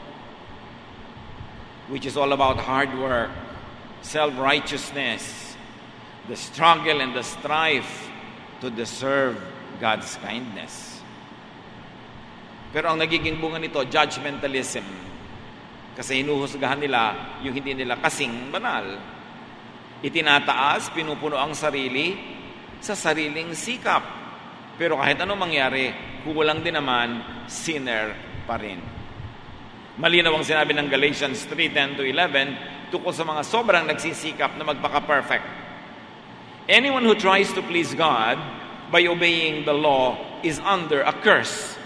which is all about hard work, self-righteousness, the struggle and the strife to deserve God's kindness. Pero ang nagiging bunga nito, judgmentalism. Kasi hinuhusgahan nila yung hindi nila kasing banal. Itinataas, pinupuno ang sarili sa sariling sikap. Pero kahit anong mangyari, kulang din naman, sinner pa rin. Malinaw ang sinabi ng Galatians 3:10-11 tungkol sa mga sobrang nagsisikap na magpaka-perfect. Anyone who tries to please God by obeying the law is under a curse.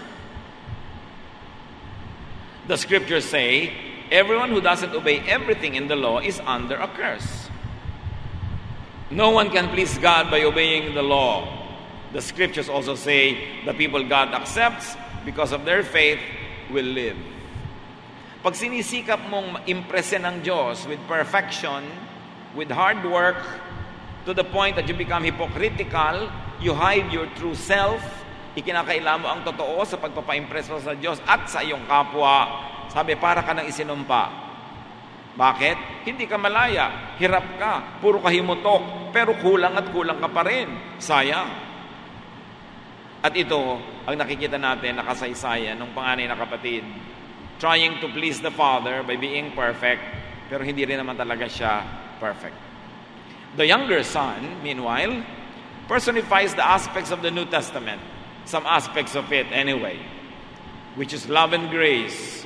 The scriptures say, everyone who doesn't obey everything in the law is under a curse. No one can please God by obeying the law. The scriptures also say, the people God accepts because of their faith will live. Pag sinisikap mong impresen ng Diyos with perfection, with hard work, to the point that you become hypocritical, You hide your true self. Ikinakailangan mo ang totoo sa pagpapa-impress mo sa Diyos at sa iyong kapwa. Sabi, para ka nang isinumpa. Bakit? Hindi ka malaya. Hirap ka. Puro ka himutok. Pero kulang at kulang ka pa rin. Sayang. At ito, ang nakikita natin, nakasaysayan ng panganay na kapatid. Trying to please the Father by being perfect, pero hindi rin naman talaga siya perfect. The younger son, meanwhile, personifies the aspects of the New Testament, some aspects of it anyway, which is love and grace.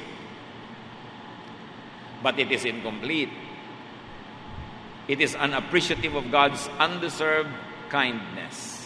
But it is incomplete. It is unappreciative of God's undeserved kindness.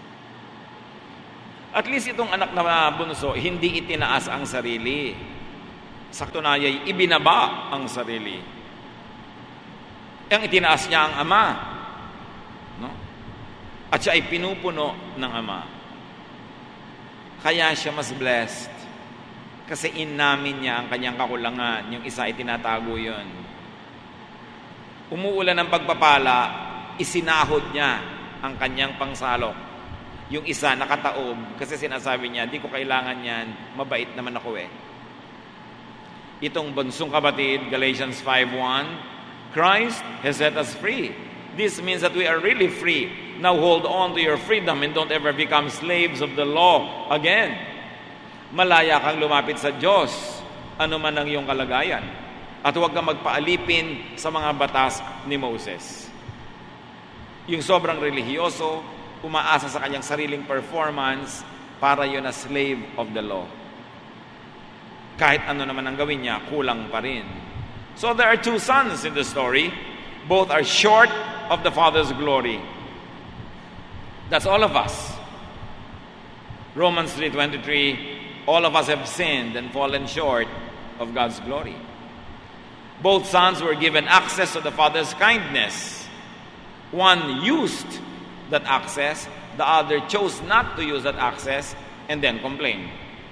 At least itong anak na bunso, hindi itinaas ang sarili. Sa katunayan, ibinaba ang sarili. Ang itinaas niya ang ama. No? At siya ay pinupuno ng ama. Kaya siya mas blessed. Kasi inamin niya ang kanyang kakulangan. Yung isa ay tinatago yun. Umuulan ng pagpapala, isinahod niya ang kanyang pangsalok. Yung isa nakataob kasi sinasabi niya, di ko kailangan yan, mabait naman ako eh. Itong bunsong kapatid, Galatians 5:1, Christ has set us free. This means that we are really free. Now hold on to your freedom and don't ever become slaves of the law again. Malaya kang lumapit sa Diyos, ano man ang iyong kalagayan. At huwag kang magpaalipin sa mga batas ni Moses. Yung sobrang relihiyoso, umaasa sa kanyang sariling performance para yun na slave of the law. Kahit ano naman ang gawin niya, kulang pa rin. So there are two sons in the story. Both are short of the Father's glory. That's all of us. Romans 3:23, all of us have sinned and fallen short of God's glory. Both sons were given access to the Father's kindness. One used that access, the other chose not to use that access and then complained.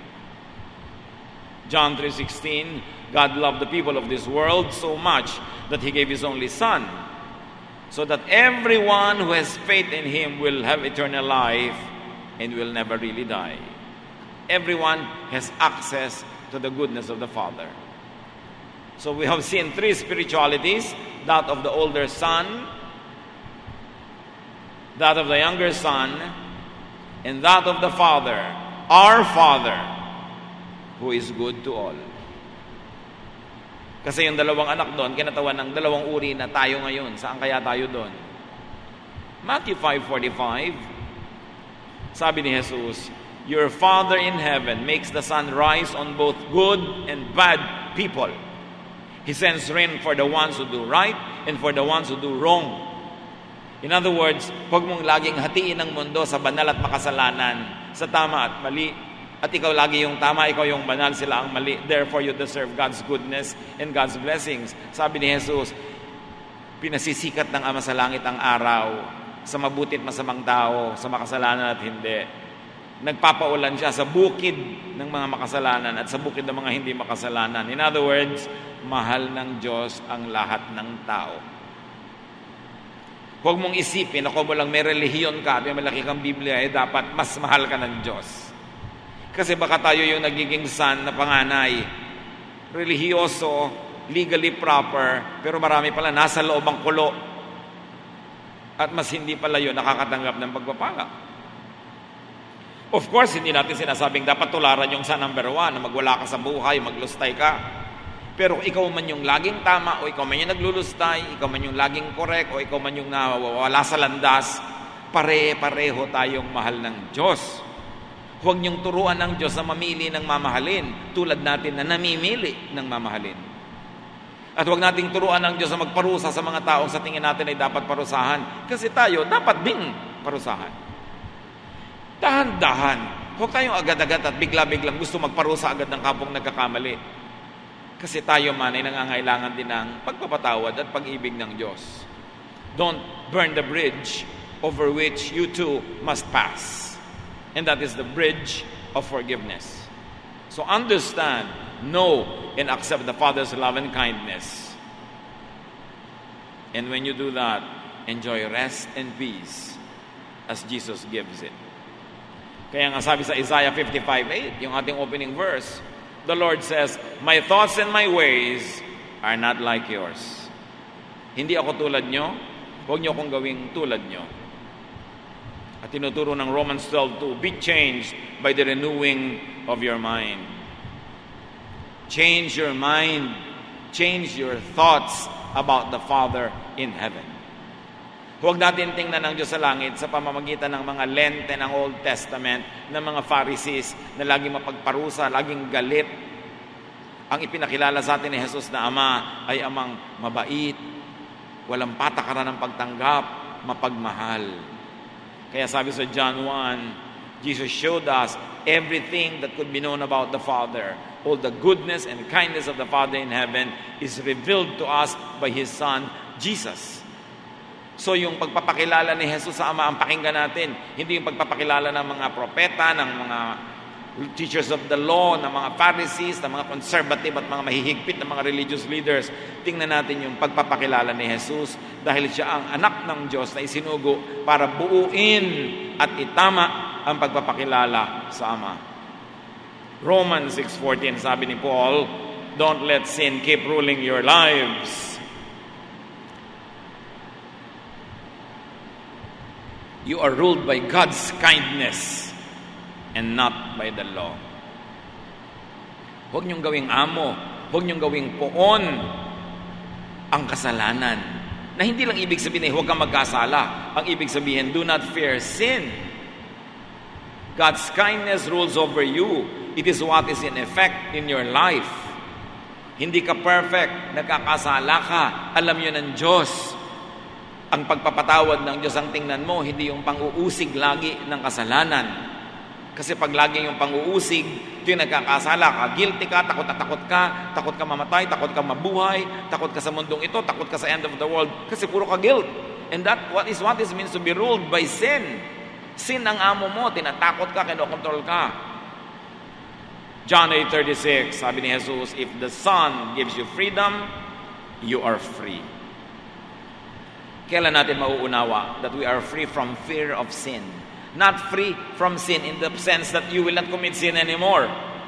John 3:16, God loved the people of this world so much that He gave His only Son, so that everyone who has faith in Him will have eternal life and will never really die. Everyone has access to the goodness of the Father. So we have seen three spiritualities, that of the older son, that of the younger son, and that of the Father, our Father, who is good to all. Kasi yung dalawang anak doon, kinatawan ng dalawang uri na tayo ngayon. Saan kaya tayo doon? Matthew 5:45, sabi ni Jesus, your Father in heaven makes the sun rise on both good and bad people. He sends rain for the ones who do right and for the ones who do wrong. In other words, huwag mong laging hatiin ang mundo sa banal at makasalanan, sa tama at mali. At ikaw lagi yung tama, ikaw yung banal, sila ang mali. Therefore, you deserve God's goodness and God's blessings. Sabi ni Jesus, pinasisikat ng Ama sa langit ang araw sa mabuti at masamang tao, sa makasalanan at hindi. Nagpapaulan siya sa bukid ng mga makasalanan at sa bukid ng mga hindi makasalanan. In other words, mahal ng Diyos ang lahat ng tao. Huwag mong isipin, ako mo lang may relihiyon ka, may malaki kang Biblia, dapat mas mahal ka ng Diyos. Kasi baka tayo yung nagiging son na panganay. Relihiyoso, legally proper, pero marami pala nasa loob ang kulo. At mas hindi pala yun nakakatanggap ng pagpapala. Of course, hindi natin sinasabing dapat tularan yung son number 1 na magwala ka sa buhay, maglustay ka. Pero ikaw man yung laging tama o ikaw man yung naglulustay, ikaw man yung laging correct o ikaw man yung nawawala sa landas, pare-pareho tayong mahal ng Diyos. Huwag niyong turuan ng Diyos na mamili ng mamahalin tulad natin na namimili ng mamahalin. At huwag nating turuan ng Diyos na magparusa sa mga taong sa tingin natin ay dapat parusahan. Kasi tayo dapat ding parusahan. Dahan-dahan. Huwag tayong agad-agad at bigla-biglang gusto magparusa agad ng kapong nagkakamali. Kasi tayo man ay nangangailangan din ng pagpapatawad at pag-ibig ng Diyos. Don't burn the bridge over which you too must pass. And that is the bridge of forgiveness. So understand, know, and accept the Father's love and kindness. And when you do that, enjoy rest and peace as Jesus gives it. Kaya nga sabi sa Isaiah 55:8, yung ating opening verse, the Lord says, "My thoughts and my ways are not like yours." Hindi ako tulad nyo, huwag nyo akong gawing tulad nyo. At tinuturo ng Romans 12:2, be changed by the renewing of your mind. Change your mind, change your thoughts about the Father in heaven. Huwag natin tingnan ng Diyos sa langit sa pamamagitan ng mga lente ng Old Testament, ng mga Pharisees na laging mapagparusa, laging galit. Ang ipinakilala sa atin ni Jesus na Ama ay amang mabait, walang patakaran ng pagtanggap, mapagmahal. Kaya sabi sa John 1, Jesus showed us everything that could be known about the Father. All the goodness and kindness of the Father in heaven is revealed to us by His Son, Jesus. So yung pagpapakilala ni Jesus sa Ama ang pakinggan natin, hindi yung pagpapakilala ng mga propeta, ng mga teachers of the law, ng mga Pharisees, ng mga conservative at mga mahihigpit ng mga religious leaders. Tingnan natin yung pagpapakilala ni Jesus dahil siya ang anak ng Diyos na isinugo para buuin at itama ang pagpapakilala sa Ama. Romans 6:14, sabi ni Paul, don't let sin keep ruling your lives. You are ruled by God's kindness and not by the law. Huwag niyong gawing amo, huwag niyong gawing poon ang kasalanan. Na hindi lang ibig sabihin huwag kang magkasala. Ang ibig sabihin, do not fear sin. God's kindness rules over you. It is what is in effect in your life. Hindi ka perfect, nagkakasala ka, alam yun ng Diyos. Ang pagpapatawad ng Diyos ang tingnan mo, hindi yung pang-uusig lagi ng kasalanan. Kasi pag lagi yung pang-uusig, ito yung nagkakasala ka, guilty ka, takot ka mamatay, takot ka mabuhay, takot ka sa mundong ito, takot ka sa end of the world, kasi puro ka guilt. And that what is means to be ruled by sin. Sin ang amo mo, tinatakot ka, kinokontrol ka. John 8:36, sabi ni Jesus, if the Son gives you freedom, you are free. Kailan natin mauunawa that we are free from fear of sin? Not free from sin in the sense that you will not commit sin anymore.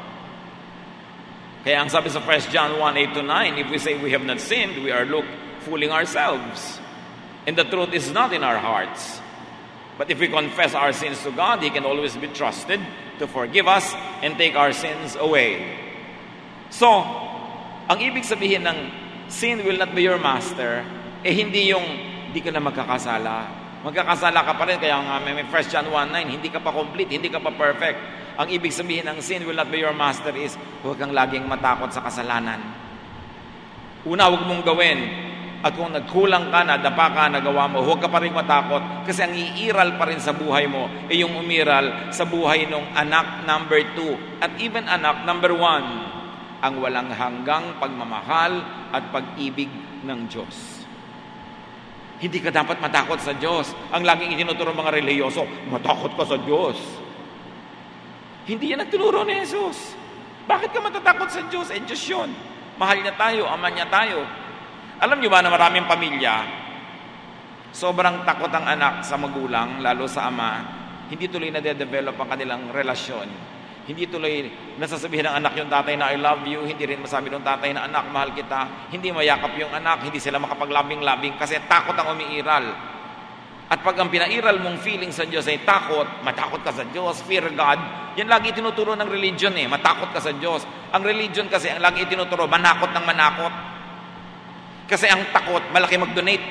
Kaya ang sabi sa 1 John 1:8-9, if we say we have not sinned, we are fooling ourselves. And the truth is not in our hearts. But if we confess our sins to God, He can always be trusted to forgive us and take our sins away. So, ang ibig sabihin ng sin will not be your master, hindi yung hindi ka na magkakasala. Magkakasala ka pa rin, kaya nga may 1 John 1:9, hindi ka pa complete, hindi ka pa perfect. Ang ibig sabihin ng sin will not be your master is, huwag kang laging matakot sa kasalanan. Una, huwag mong gawin. At kung nagkulang ka, nadapa ka, nagawa mo, huwag ka pa rin matakot. Kasi ang iiral pa rin sa buhay mo, yung umiral sa buhay ng anak number 2 at even anak number 1, ang walang hanggang pagmamahal at pag-ibig ng Diyos. Hindi ka dapat matakot sa Diyos. Ang laging itinuturo mga reliyoso, matakot ka sa Diyos. Hindi yan ang tinuro ni Jesus. Bakit ka matatakot sa Diyos? Diyos yun. Mahal niya tayo, ama niya tayo. Alam niyo ba na maraming pamilya, sobrang takot ang anak sa magulang, lalo sa ama, hindi tuloy na de-develop ang kanilang relasyon. Hindi tuloy nasasabihin ng anak yung tatay na I love you, hindi rin masabi ng tatay na anak, mahal kita. Hindi mayakap yung anak, hindi sila makapaglabing-labing kasi takot ang umiiral. At pag ang pinairal mong feeling sa Diyos ay takot, matakot ka sa Diyos, fear God, yan lagi tinuturo ng religion matakot ka sa Diyos. Ang religion kasi ang lagi tinuturo, manakot ng manakot. Kasi ang takot, malaki mag-donate.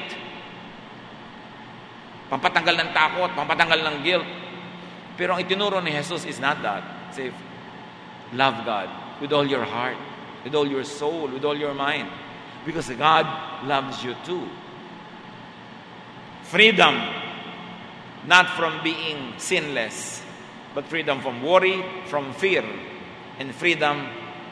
Pampatanggal ng takot, pampatanggal ng guilt. Pero ang itinuro ni Jesus is not that. Say, love God with all your heart, with all your soul, with all your mind. Because God loves you too. Freedom, not from being sinless, but freedom from worry, from fear, and freedom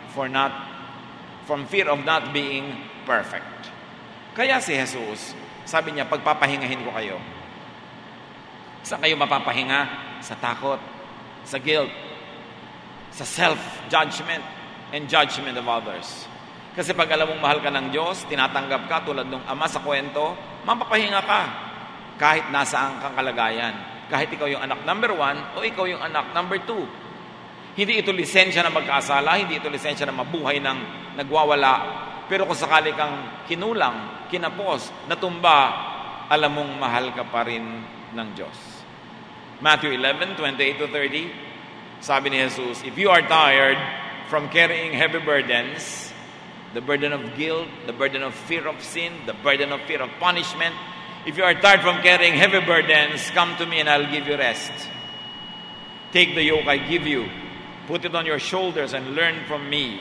from fear of not being perfect. Kaya si Jesus, sabi niya, pagpapahingahin ko kayo. Saan kayo mapapahinga? Sa takot, sa guilt, sa self-judgment and judgment of others. Kasi pag alam mong mahal ka ng Diyos, tinatanggap ka tulad ng ama sa kwento, mapapahinga ka kahit nasaan kang kalagayan. kahit ikaw yung anak number 1 o ikaw yung anak number 2. Hindi ito lisensya na magkasala, hindi ito lisensya na mabuhay ng nagwawala. Pero kung sakali kang kinulang, kinapos, natumba, alam mong mahal ka pa rin ng Diyos. Matthew 11:28-30, sabi ni Jesus, if you are tired from carrying heavy burdens, the burden of guilt, the burden of fear of sin, the burden of fear of punishment, if you are tired from carrying heavy burdens, come to me and I'll give you rest. Take the yoke I give you, put it on your shoulders and learn from me.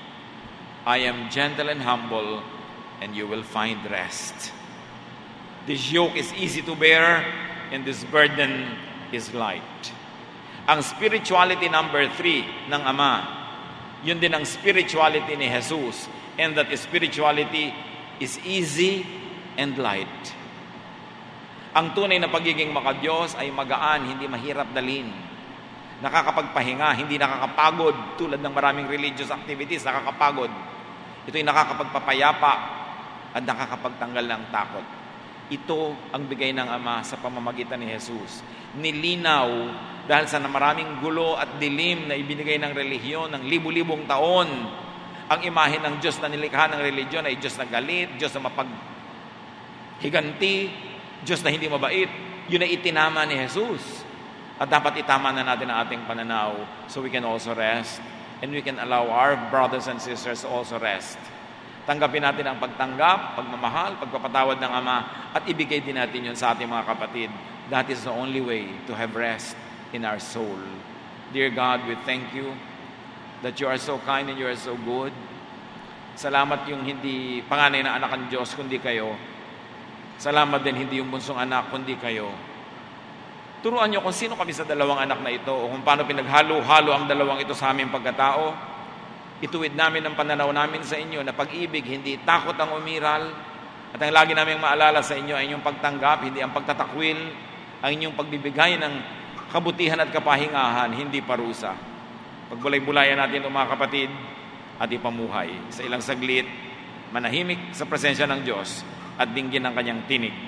I am gentle and humble, and you will find rest. This yoke is easy to bear, and this burden is light. Ang spirituality number 3 ng Ama, yun din ang spirituality ni Jesus. And that spirituality is easy and light. Ang tunay na pagiging makadiyos ay magaan, hindi mahirap dalhin. Nakakapagpahinga, hindi nakakapagod tulad ng maraming religious activities, nakakapagod. Ito'y nakakapagpapayapa at nakakapagtanggal ng takot. Ito ang bigay ng Ama sa pamamagitan ni Jesus. Nilinaw dahil sa maraming gulo at dilim na ibinigay ng relihiyon ng libu-libong taon. Ang imahe ng Diyos na nilikha ng religiyon ay Diyos na galit, Diyos na mapaghiganti, Diyos na hindi mabait. Yun ay itinama ni Jesus. At dapat itama na natin ang ating pananaw so we can also rest and we can allow our brothers and sisters to also rest. Tanggapin natin ang pagtanggap, pagmamahal, pagpapatawad ng Ama at ibigay din natin yun sa ating mga kapatid. That is the only way to have rest in our soul. Dear God, we thank you that you are so kind and you are so good. Salamat yung hindi panganay na anak ng Diyos, kundi kayo. Salamat din hindi yung bunsong anak, kundi kayo. Turuan niyo kung sino kami sa dalawang anak na ito o kung paano pinaghalo-halo ang dalawang ito sa aming pagkatao. Ituwid namin ang pananaw namin sa inyo na pag-ibig, hindi takot ang umiral. At ang lagi namin maalala sa inyo ay inyong pagtanggap, hindi ang pagtatakwil, ang inyong pagbibigay ng kabutihan at kapahingahan, hindi parusa. Pagbulay-bulayan natin ito mga kapatid at ipamuhay sa ilang saglit, manahimik sa presensya ng Diyos at dinggin ang kanyang tinig.